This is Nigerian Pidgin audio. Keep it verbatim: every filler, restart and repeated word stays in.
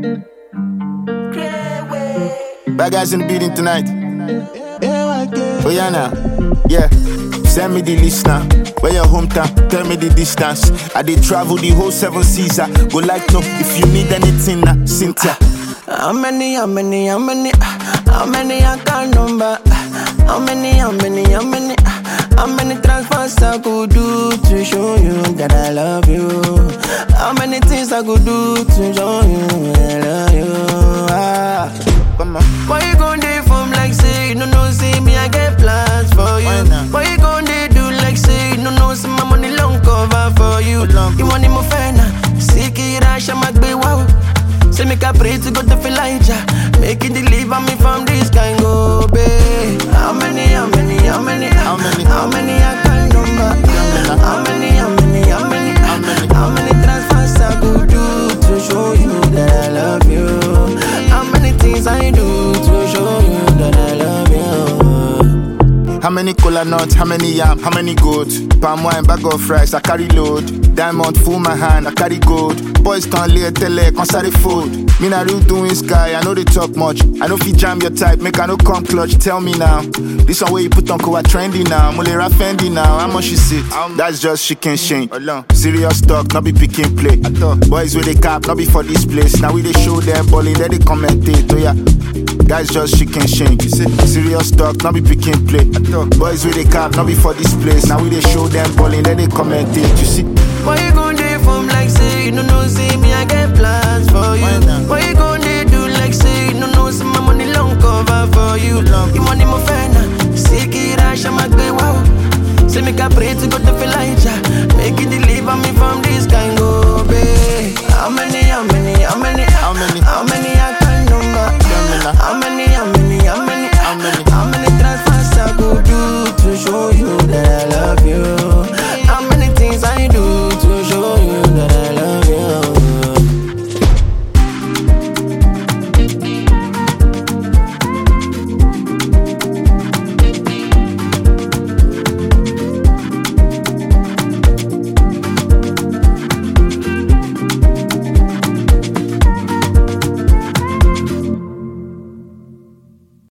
Bad guys in the building tonight. Oh yeah now, yeah. Send me the listener. Where your hometown? Tell me the distance. I did travel the whole seven seas. I go like no if you need anything now, Cynthia. How many, how many, how many, how many I got number? How many, how many, how many, how many transfers I could do to show you that I love you? How many things I could do to show you that I love you? Ah. Come on. Why you gon' dey from like say you no know see me I get plans for you? Why you gon' dey do like say you no know see my money long cover for you? You want him ofena, sick it rush I'm a wow. Say make I pray to God to feel Elijah, make it deliver me from this kind go babe. How many, how many, how many, how many, how many I can number? How many, how many, how many, how many, how many transfers I could do to show you that I love you? How many things I do to show you that I love you? How many cola nuts, how many yam, how many goats? Palm wine, bag of rice, I carry load. Diamond full my hand, I carry gold. Boys can't lay a tele, can't start food. Me na real doing sky, I know they talk much. I know if you jam your type, make I no come clutch. Tell me now, this one where you put on cover trendy now. Mulera Fendi now, how much you sit? That's just chicken shame. Serious talk, not be picking play. Boys with a cap, not be for this place. Now we they show them balling, then they commentate. Oh yeah, guys just chicken shame. Serious talk, not be picking play. Boys with a cap, not be for this place. Now we they show them balling, then they commentate. You see? Why you gon' dey from like say you no know see me I get plans for you? Why you gon' dey do like say you no know see my money long cover for you? You want him ofena, sick it rush I'm a wow. Say make I pray to God to feel Elijah, make it deliver me from this kind go babe. How many, how many